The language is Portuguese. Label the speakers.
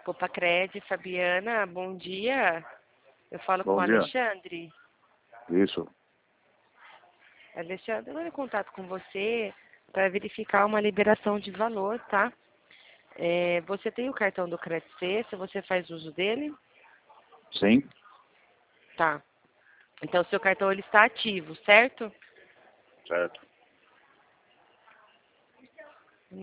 Speaker 1: Copacred, Fabiana, bom dia. Eu falo com o
Speaker 2: Bom dia.
Speaker 1: Alexandre.
Speaker 2: Isso.
Speaker 1: Alexandre, eu vou em contato com você para verificar uma liberação de valor, tá? Você tem o cartão do Credit C, se você faz uso dele?
Speaker 2: Sim.
Speaker 1: Tá. Então, seu cartão ele está ativo, certo?
Speaker 2: Certo.